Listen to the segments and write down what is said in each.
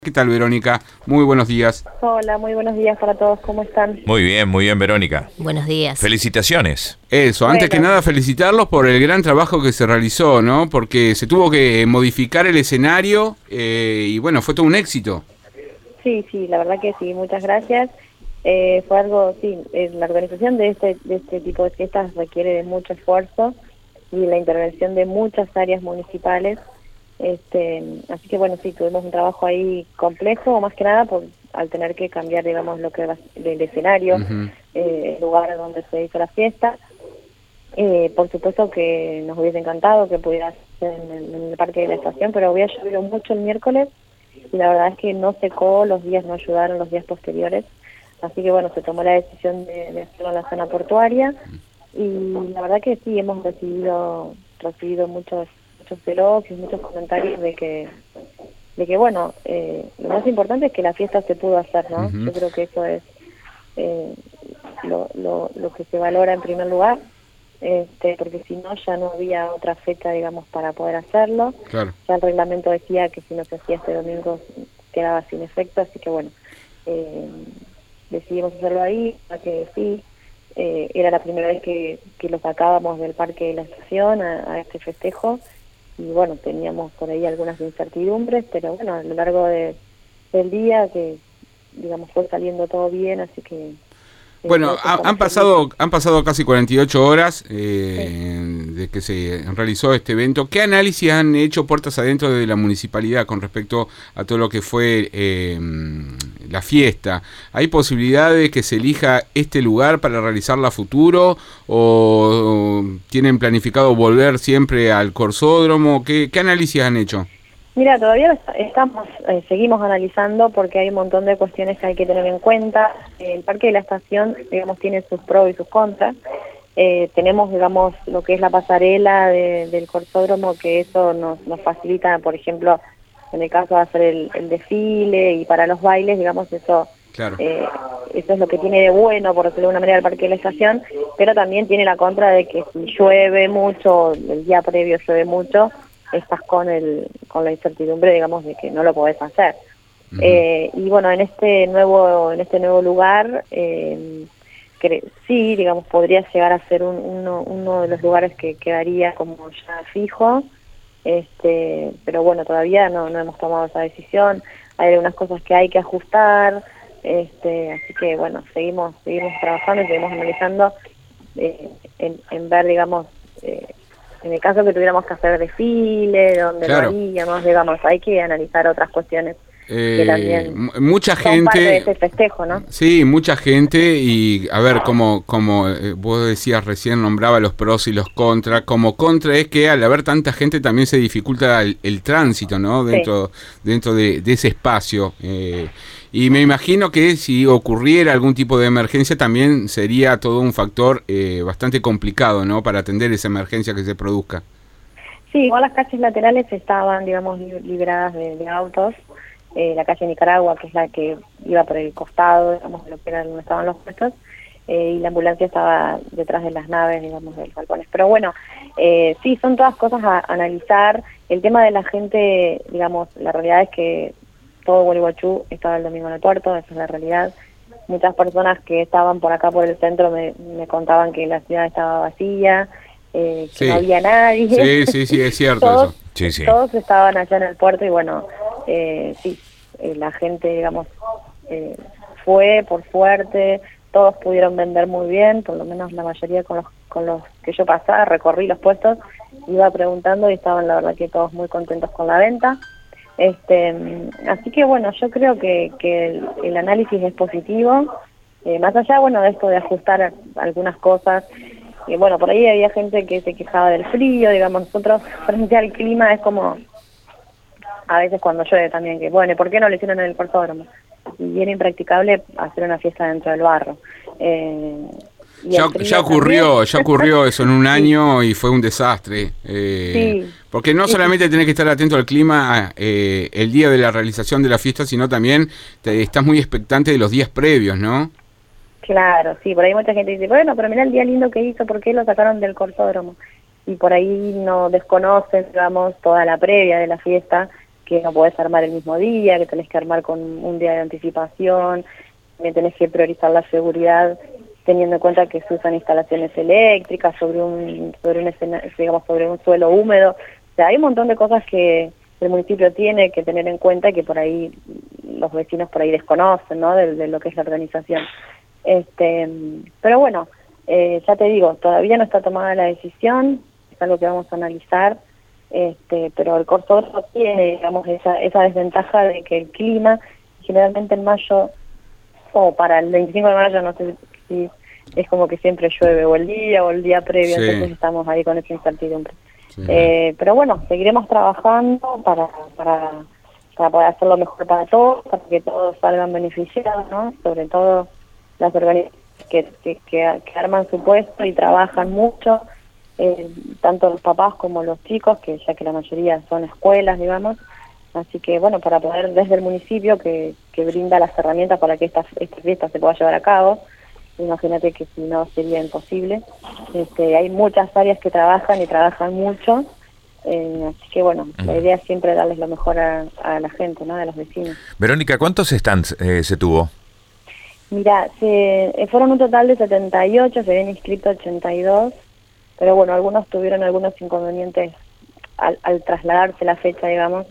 ¿Qué tal, Verónica? Muy buenos días. Hola, muy buenos días para todos, ¿cómo están? Muy bien, Verónica. Buenos días. Felicitaciones. Eso, antes que nada felicitarlos por el gran trabajo que se realizó, ¿no? Porque se tuvo que modificar el escenario y bueno, fue todo un éxito. Sí, la verdad que sí, muchas gracias. Fue algo, sí, la organización de este tipo de fiestas requiere de mucho esfuerzo y la intervención de muchas áreas municipales. Así que bueno, sí, tuvimos un trabajo ahí complejo, más que nada al tener que cambiar, digamos, lo que el escenario, el lugar donde se hizo la fiesta. Por supuesto que nos hubiese encantado que pudiera ser en el Parque de la Estación, pero había llovido mucho el miércoles y la verdad es que no secó, los días no ayudaron, los días posteriores. Así que bueno, se tomó la decisión de hacerlo en la zona portuaria y la verdad que sí, hemos recibido muchos elogios, muchos comentarios de que bueno, lo más importante es que la fiesta se pudo hacer, ¿no? Yo creo que eso es lo que se valora en primer lugar, porque si no ya no había otra fecha, digamos, para poder hacerlo. Claro. Ya el reglamento decía que si no se hacía este domingo quedaba sin efecto, así que bueno, decidimos hacerlo ahí, que sí. Era la primera vez que lo sacábamos del Parque de la Estación a este festejo. Y bueno, teníamos por ahí algunas incertidumbres, pero bueno, a lo largo del día que, digamos, fue saliendo todo bien, así que... Bueno, han pasado casi 48 horas de que se realizó este evento. ¿Qué análisis han hecho puertas adentro de la municipalidad con respecto a todo lo que fue la fiesta? ¿Hay posibilidad de que se elija este lugar para realizarla a futuro o tienen planificado volver siempre al Corsódromo? ¿Qué análisis han hecho? Mira, todavía seguimos analizando porque hay un montón de cuestiones que hay que tener en cuenta. El Parque de la Estación, digamos, tiene sus pros y sus contras. Tenemos, digamos, lo que es la pasarela del Corsódromo, que eso nos facilita, por ejemplo, en el caso de hacer el desfile y para los bailes, digamos, eso... Claro. Eso es lo que tiene de bueno, por decirlo de una manera, el Parque de la Estación, pero también tiene la contra de que si llueve mucho, el día previo llueve mucho, estás con la incertidumbre, digamos, de que no lo podés hacer. Y bueno, en este nuevo lugar, sí, digamos, podría llegar a ser uno de los lugares que quedaría como ya fijo, pero bueno, todavía no hemos tomado esa decisión. Hay algunas cosas que hay que ajustar, así que bueno, seguimos trabajando y seguimos analizando en ver, digamos, en el caso que tuviéramos que hacer desfile, donde Claro. lo haríamos, digamos, hay que analizar otras cuestiones que también mucha son gente, parte de ese festejo, ¿no? Sí, mucha gente y a ver, como vos decías recién, nombraba los pros y los contras. Como contra es que al haber tanta gente también se dificulta el tránsito, ¿no? Dentro de ese espacio. Y me imagino que si ocurriera algún tipo de emergencia también sería todo un factor bastante complicado, ¿no? Para atender esa emergencia que se produzca. Sí, igual las calles laterales estaban, digamos, liberadas de autos. La calle Nicaragua, que es la que iba por el costado, digamos, de lo que era donde estaban los puestos, y la ambulancia estaba detrás de las naves, digamos, de los balcones. Pero bueno, sí, son todas cosas a analizar. El tema de la gente, digamos, la realidad es que todo Gualeguaychú estaba el domingo en el puerto, esa es la realidad. Muchas personas que estaban por acá por el centro me contaban que la ciudad estaba vacía, que Sí. no había nadie. Sí, es cierto todos, eso. Sí. Todos estaban allá en el puerto y bueno, sí, la gente, digamos, fue por suerte, todos pudieron vender muy bien, por lo menos la mayoría con los que yo pasaba, recorrí los puestos, iba preguntando y estaban la verdad que todos muy contentos con la venta. Así que bueno, yo creo que el análisis es positivo, más allá, bueno, de esto de ajustar algunas cosas. Y bueno, por ahí había gente que se quejaba del frío, digamos, nosotros frente al clima es como a veces cuando llueve también, que bueno, ¿por qué no lo hicieron en el Corsódromo? Y era impracticable hacer una fiesta dentro del barro. Ya ocurrió eso en un año y fue un desastre. Sí. Porque no solamente tenés que estar atento al clima el día de la realización de la fiesta, sino también estás muy expectante de los días previos, ¿no? Claro, sí, por ahí mucha gente dice, bueno, pero mirá el día lindo que hizo, ¿por qué lo sacaron del Corsódromo? Y por ahí no desconocen, digamos, toda la previa de la fiesta, que no podés armar el mismo día, que tenés que armar con un día de anticipación, que tenés que priorizar la seguridad teniendo en cuenta que se usan instalaciones eléctricas sobre un suelo húmedo. O sea, hay un montón de cosas que el municipio tiene que tener en cuenta y que por ahí los vecinos por ahí desconocen, ¿no? De lo que es la organización. Pero bueno, ya te digo, todavía no está tomada la decisión, es algo que vamos a analizar, pero el Corso Grosso tiene, digamos, esa desventaja de que el clima, generalmente en mayo, o para el 25 de mayo, no sé si es como que siempre llueve, o el día previo, sí. Entonces estamos ahí con esa incertidumbre. Sí. Pero bueno, seguiremos trabajando para poder hacer lo mejor para todos, para que todos salgan beneficiados, ¿no? Sobre todo las organizaciones que arman su puesto y trabajan mucho, tanto los papás como los chicos, que ya que la mayoría son escuelas, digamos. Así que bueno, para poder desde el municipio que brinda las herramientas para que esta fiesta se pueda llevar a cabo, imagínate que si no sería imposible. Hay muchas áreas que trabajan y trabajan mucho, así que bueno, la idea es siempre darles lo mejor a la gente, ¿no? A los vecinos. Verónica, ¿cuántos stands se tuvo? Mira, fueron un total de 78, se habían inscrito 82, pero bueno, algunos tuvieron algunos inconvenientes al trasladarse la fecha, digamos.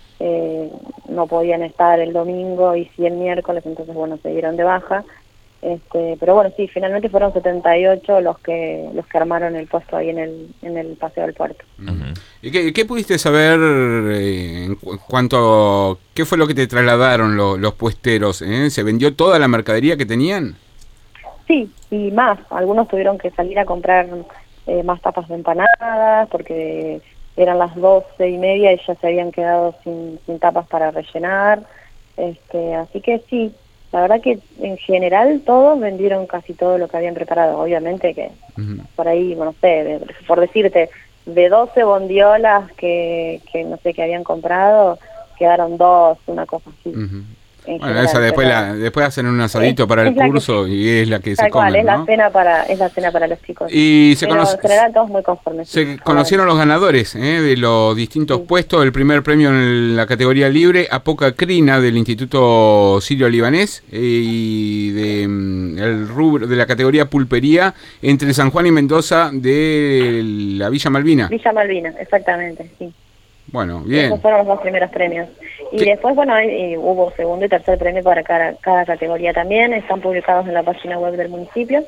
No podían estar el domingo y sí el miércoles, entonces bueno, se dieron de baja. Pero bueno, sí, finalmente fueron 78 los que armaron el puesto ahí en el Paseo del Puerto. Uh-huh. ¿Y qué pudiste saber en cuanto a qué fue lo que te trasladaron los puesteros? ¿Se vendió toda la mercadería que tenían? Sí, y más. Algunos tuvieron que salir a comprar más tapas de empanadas porque eran las 12:30 y ya se habían quedado sin tapas para rellenar. Así que sí. La verdad que en general todos vendieron casi todo lo que habían preparado. Obviamente que por ahí, no sé, por decirte, de 12 bondiolas que no sé, que habían comprado, quedaron 2, una cosa así. Bueno, general, esa después hacen un asadito para el curso y es la que se come, ¿no? Es la cena para los chicos. Y en general todos muy conformes. Se conocieron los ganadores de los distintos puestos. El primer premio en la categoría libre, Apoca Crina del Instituto Sirio Libanés, y el rubro de la categoría pulpería entre San Juan y Mendoza de la Villa Malvina. Villa Malvina, exactamente, sí. Bueno, bien. Esos fueron los 2 primeros premios. Y después, bueno, hubo segundo y tercer premio para cada categoría también. Están publicados en la página web del municipio.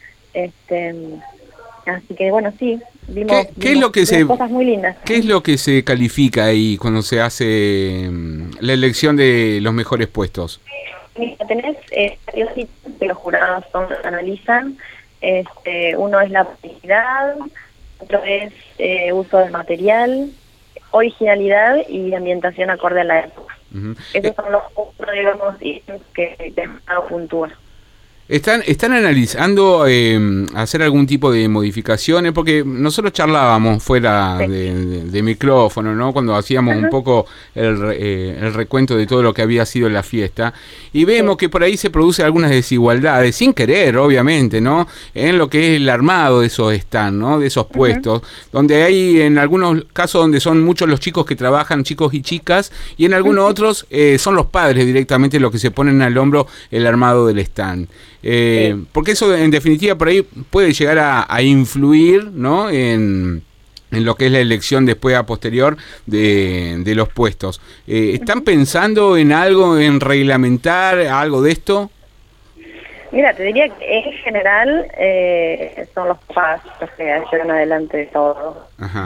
Así que, bueno, sí, vimos cosas muy lindas. ¿Qué es lo que se califica ahí cuando se hace la elección de los mejores puestos? Mira, tenés varios sitios que los jurados analizan. Uno es la publicidad, otro es uso del material, originalidad y ambientación acorde a la época. Esos son los cuatro, digamos, que el Estado puntúa. ¿Están analizando hacer algún tipo de modificaciones? Porque nosotros charlábamos fuera de micrófono, ¿no? Cuando hacíamos un poco el recuento de todo lo que había sido la fiesta, y vemos que por ahí se producen algunas desigualdades, sin querer, obviamente, ¿no? En lo que es el armado de esos stands, ¿no? De esos puestos, donde hay en algunos casos donde son muchos los chicos que trabajan, chicos y chicas, y en algunos otros son los padres directamente los que se ponen al hombro el armado del stand. Porque eso en definitiva por ahí puede llegar a influir, ¿no? en lo que es la elección después a posterior de los puestos. ¿Están pensando en algo, en reglamentar algo de esto? Mira, te diría que en general son los papás los que llevan adelante de todo. Ajá.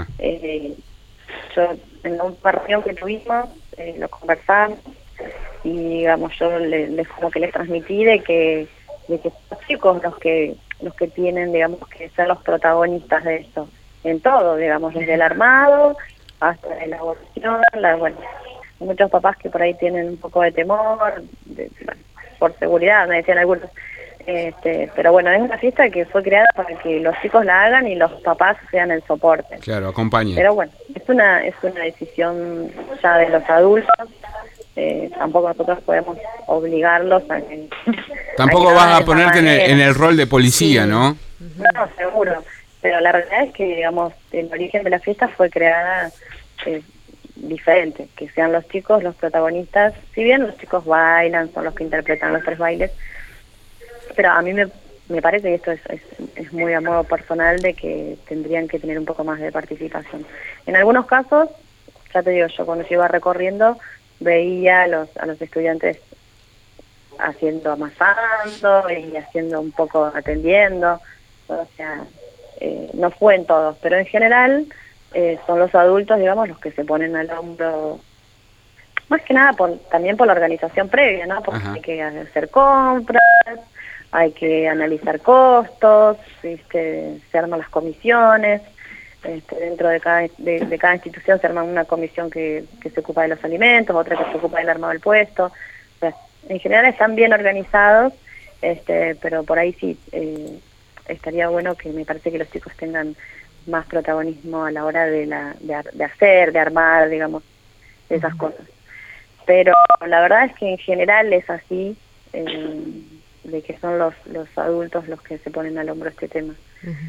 Yo en un partido que tuvimos lo conversamos y digamos yo como que les transmití de que son los chicos los que tienen, digamos, que ser los protagonistas de esto, en todo, digamos, desde el armado hasta la elaboración, muchos papás que por ahí tienen un poco de temor, por seguridad, me decían algunos, pero bueno, es una fiesta que fue creada para que los chicos la hagan y los papás sean el soporte. Claro, acompañen. Pero bueno, es una decisión ya de los adultos. Tampoco nosotros podemos obligarlos a que... Tampoco vas a ponerte en el rol de policía, sí. ¿No? No, seguro. Pero la realidad es que, digamos, el origen de la fiesta fue creada diferente, que sean los chicos los protagonistas, si bien los chicos bailan, son los que interpretan los 3 bailes, pero a mí me parece, y esto es muy a modo personal, de que tendrían que tener un poco más de participación. En algunos casos, ya te digo, yo cuando yo iba recorriendo, veía a los estudiantes haciendo, amasando y haciendo un poco, atendiendo, o sea, no fue en todos, pero en general son los adultos, digamos, los que se ponen al hombro, más que nada también por la organización previa, ¿no? Porque hay que hacer compras, hay que analizar costos, se arman las comisiones, dentro de cada institución se arma una comisión que se ocupa de los alimentos, otra que se ocupa del armado del puesto. O sea, en general están bien organizados, pero por ahí sí estaría bueno, que me parece que los chicos tengan más protagonismo a la hora de hacer, de armar, digamos, esas cosas. Pero la verdad es que en general es así, de que son los adultos los que se ponen al hombro este tema.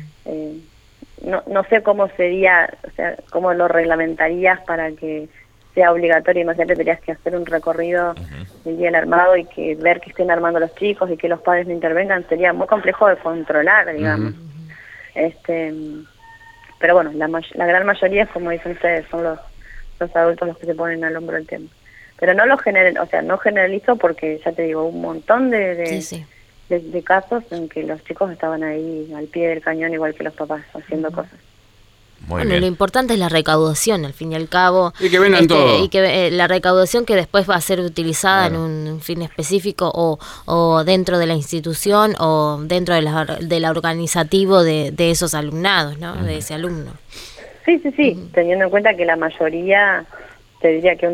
No sé cómo sería, o sea, cómo lo reglamentarías para que sea obligatorio. Imagínate, tendrías que hacer un recorrido del día del armado y que ver que estén armando los chicos y que los padres no intervengan, sería muy complejo de controlar, digamos. Pero bueno, la gran mayoría, como dicen ustedes, son los adultos los que se ponen al hombro el tema. Pero no no generalizo, porque ya te digo, un montón de casos en que los chicos estaban ahí al pie del cañón, igual que los papás, haciendo cosas. Bueno, lo importante es la recaudación, al fin y al cabo. Y que vendan todo. Y que la recaudación que después va a ser utilizada en un fin específico, o dentro de la institución, o dentro del organizativo de esos alumnados, ¿no? De ese alumno. Sí, teniendo en cuenta que la mayoría, te diría que un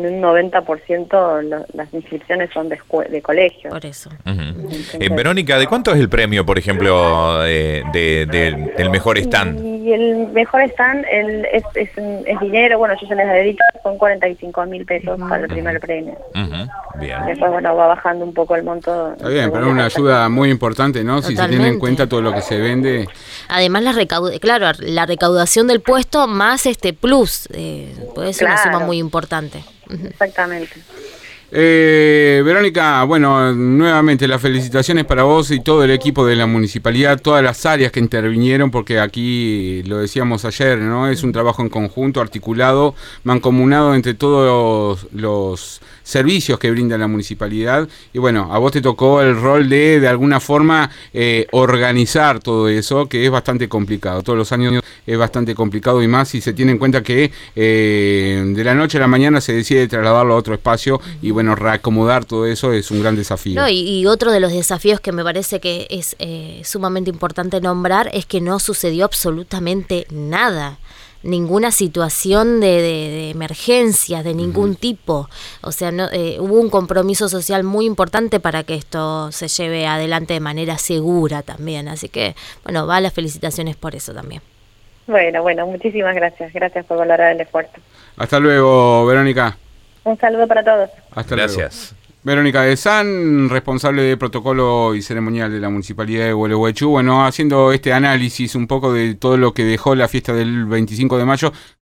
90% las inscripciones son de colegio. Por eso. Verónica, ¿de cuánto es el premio, por ejemplo, del mejor stand? Y el mejor stand es dinero. Bueno, yo ya les he dicho, son 45.000 pesos para el primer premio. Bien. Después, bueno, va bajando un poco el monto. Está bien, pero es una ayuda muy importante, ¿no? Totalmente. Si se tiene en cuenta todo lo que se vende. Además, la recaudación del puesto más plus, puede ser una suma muy importante. Exactamente. Verónica, bueno, nuevamente las felicitaciones para vos y todo el equipo de la municipalidad, todas las áreas que intervinieron, porque aquí lo decíamos ayer, ¿no? Es un trabajo en conjunto, articulado, mancomunado entre todos los servicios que brinda la municipalidad. Y bueno, a vos te tocó el rol de alguna forma, organizar todo eso, que es bastante complicado. Todos los años es bastante complicado, y más si se tiene en cuenta que de la noche a la mañana se decide trasladarlo a otro espacio, y bueno, reacomodar todo eso es un gran desafío. No, y otro de los desafíos que me parece que es sumamente importante nombrar es que no sucedió absolutamente nada. Ninguna situación de emergencias de ningún tipo. O sea, hubo un compromiso social muy importante para que esto se lleve adelante de manera segura también. Así que, bueno, las felicitaciones por eso también. Bueno, muchísimas gracias. Gracias por valorar el esfuerzo. Hasta luego, Verónica. Un saludo para todos. Hasta Gracias. Luego. Verónica de San, responsable de protocolo y ceremonial de la Municipalidad de Gualeguaychú, bueno, haciendo este análisis un poco de todo lo que dejó la fiesta del 25 de mayo.